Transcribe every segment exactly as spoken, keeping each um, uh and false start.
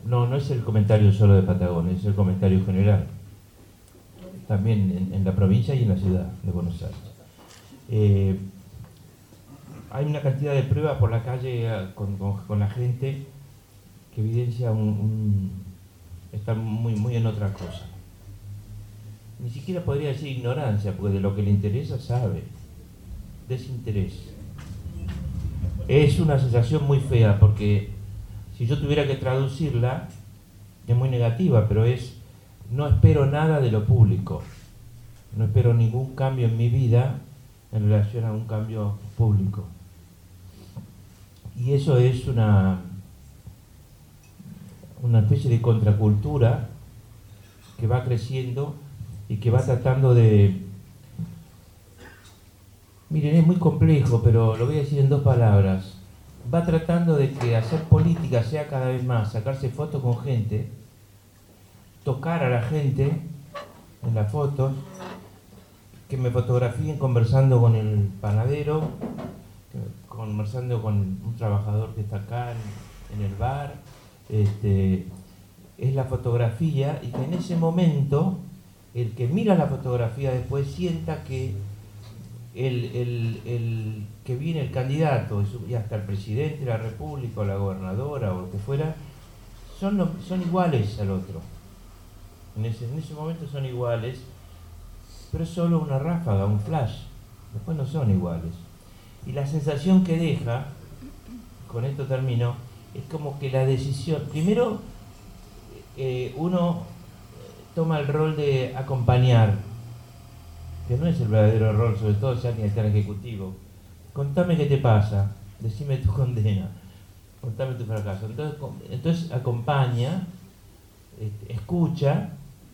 no, no es el comentario solo de Patagonia, es el comentario general. También en, en la provincia y en la ciudad de Buenos Aires. Eh, hay una cantidad de pruebas por la calle con, con, con la gente que evidencia un, un, está muy, muy en otra cosa. Ni siquiera podría decir ignorancia, porque de lo que le interesa sabe. Desinterés. Es una sensación muy fea, porque si yo tuviera que traducirla, es muy negativa, pero es: no espero nada de lo público. No espero ningún cambio en mi vida en relación a un cambio público. Y eso es una, una especie de contracultura que va creciendo y que va tratando de... Miren, es muy complejo, pero lo voy a decir en dos palabras. Va tratando de que hacer política sea cada vez más sacarse fotos con gente, tocar a la gente en las fotos, que me fotografíen conversando con el panadero, conversando con un trabajador que está acá en, en el bar. Este, es la fotografía, y que en ese momento el que mira la fotografía después sienta que el, el, el que viene el candidato y hasta el presidente de la república o la gobernadora o lo que fuera son, son iguales al otro. En ese, en ese momento son iguales, pero es solo una ráfaga, un flash. Después no son iguales. Y la sensación que deja, con esto termino, es como que la decisión, primero eh, uno toma el rol de acompañar, que no es el verdadero rol, sobre todo si alguien está en ejecutivo. Contame qué te pasa, decime tu condena, contame tu fracaso. Entonces, entonces acompaña, este, escucha,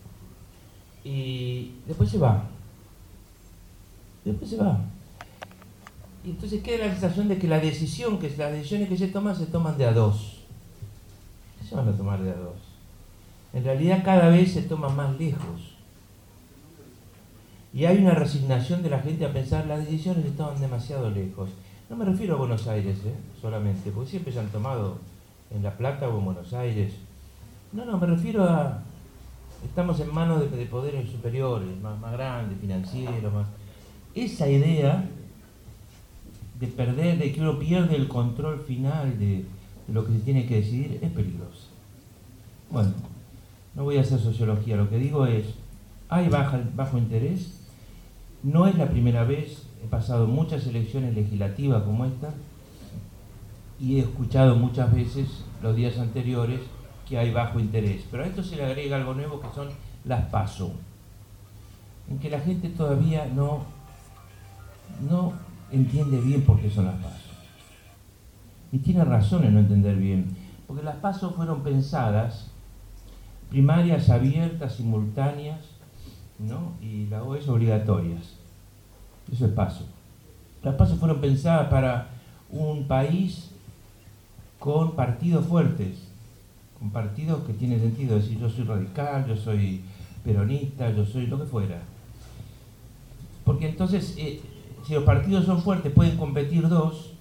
y después se va. Después se va. Y entonces queda la sensación de que la decisión, que las decisiones que se toman, se toman de a dos. ¿Qué se van a tomar de a dos? En realidad cada vez se toman más lejos. Y hay una resignación de la gente a pensar las decisiones se toman demasiado lejos. No me refiero a Buenos Aires, ¿eh? solamente, porque siempre se han tomado en La Plata o en Buenos Aires. No, no, me refiero a... Estamos en manos de, de poderes superiores, más, más grandes, financieros, más... Esa idea de perder, de que uno pierde el control final de, de lo que se tiene que decidir, es peligrosa. Bueno, no voy a hacer sociología, lo que digo es, hay baja, bajo interés, no es la primera vez, he pasado muchas elecciones legislativas como esta, y he escuchado muchas veces los días anteriores que hay bajo interés, pero a esto se le agrega algo nuevo, que son las PASO, en que la gente todavía no, no entiende bien por qué son las PASO. Y tiene razón en no entender bien, porque las PASO fueron pensadas, primarias abiertas, simultáneas, ¿no? Y la O es obligatorias. Eso es PASO. Las PASO fueron pensadas para un país con partidos fuertes, con partidos que tienen sentido, es decir, yo soy radical, yo soy peronista, yo soy lo que fuera. Porque entonces, eh, si los partidos son fuertes, pueden competir dos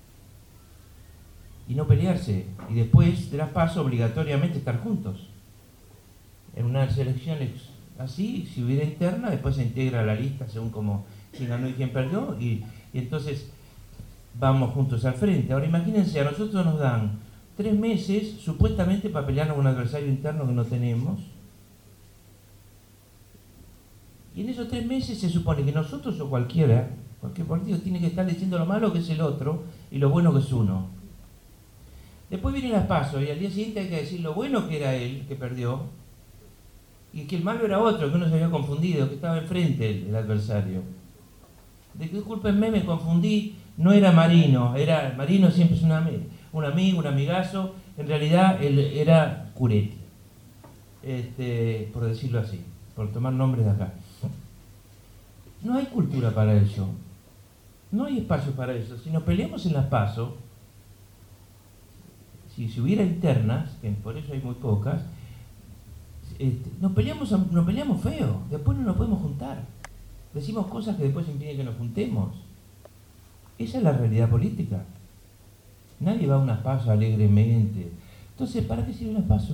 y no pelearse, y después de las PASO obligatoriamente estar juntos. En unas elecciones así, si hubiera interna, después se integra la lista según como quién ganó y quién perdió, y, y entonces vamos juntos al frente. Ahora imagínense, a nosotros nos dan tres meses supuestamente para pelearnos con un adversario interno que no tenemos, y en esos tres meses se supone que nosotros o cualquiera, cualquier partido tiene que estar diciendo lo malo que es el otro y lo bueno que es uno. Después vienen las PASO y al día siguiente hay que decir lo bueno que era él, que perdió, y que el malo era otro, que uno se había confundido, que estaba enfrente el, el adversario. Discúlpenme, me confundí, no era Marino, era Marino siempre es un, am un amigo, un amigazo, en realidad él era Curetti, este, por decirlo así, por tomar nombres de acá. No hay cultura para eso, no hay espacio para eso. Si nos peleamos en las PASO, si, si hubiera internas, que por eso hay muy pocas, este, nos, peleamos, nos peleamos feo, después no nos podemos juntar. Decimos cosas que después impiden que nos juntemos. Esa es la realidad política. Nadie va a unas PASO alegremente, Entonces, ¿para qué sirve las PASO?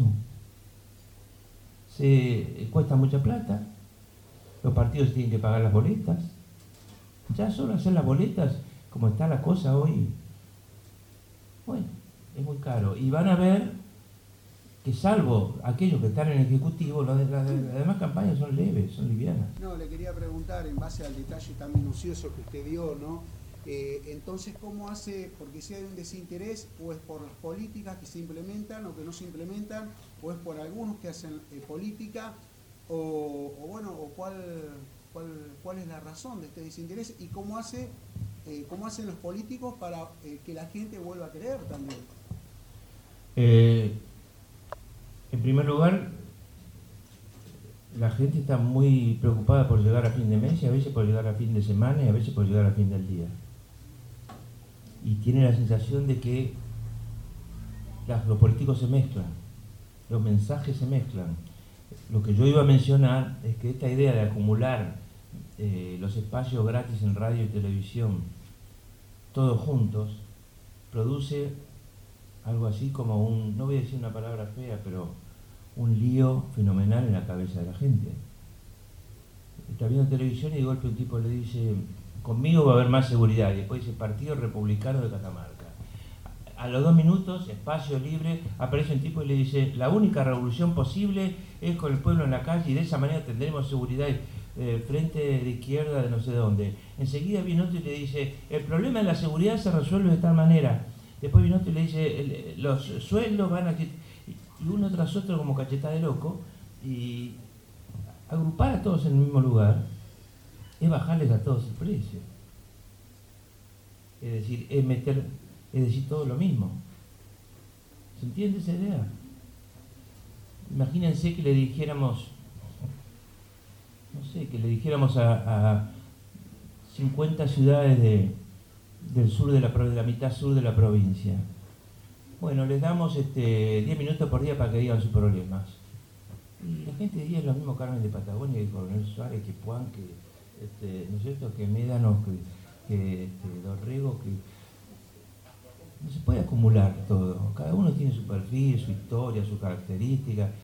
Se cuesta mucha plata, los partidos tienen que pagar las boletas. Ya solo hacer las boletas, como está la cosa hoy, bueno, es muy caro. Y van a ver que salvo aquellos que están en el Ejecutivo, las, las, las demás campañas son leves, son livianas. No, le quería preguntar, en base al detalle tan minucioso que usted dio, ¿no? Eh, entonces, ¿cómo hace? Porque si hay un desinterés, o es por las políticas que se implementan o que no se implementan, o es por algunos que hacen eh, política, o, o bueno, o cuál, cuál, cuál es la razón de este desinterés y cómo hace, eh, cómo hacen los políticos para eh, que la gente vuelva a creer también. Eh, en primer lugar, la gente está muy preocupada por llegar a fin de mes y a veces por llegar a fin de semana y a veces por llegar a fin del día. Y tiene la sensación de que las, los políticos se mezclan, los mensajes se mezclan. Lo que yo iba a mencionar es que esta idea de acumular eh, los espacios gratis en radio y televisión, todos juntos, produce algo así como un, no voy a decir una palabra fea, pero un lío fenomenal en la cabeza de la gente. Está viendo televisión y de golpe un tipo le dice: conmigo va a haber más seguridad, y después dice Partido Republicano de Catamarca. A los dos minutos, espacio libre, aparece un tipo y le dice: la única revolución posible es con el pueblo en la calle y de esa manera tendremos seguridad, eh, frente de izquierda de no sé dónde. Enseguida viene otro y le dice: el problema de la seguridad se resuelve de tal manera. Después viene otro y le dice: el, los sueldos van a... Y uno tras otro como cacheta de loco, y agrupar a todos en el mismo lugar es bajarles a todos el precio. Es decir, es meter, es decir, todo lo mismo. ¿Se entiende esa idea? Imagínense que le dijéramos, no sé, que le dijéramos a, a cincuenta ciudades de, del sur de la, de la mitad sur de la provincia: bueno, les damos este, diez minutos por día para que digan sus problemas. Y la gente diría lo mismo Carmen de Patagonia, que Coronel Suárez, que Puan, que, este, ¿no es cierto?, que Médanos, que, que este, Dorrego, que... No se puede acumular todo. Cada uno tiene su perfil, su historia, su característica.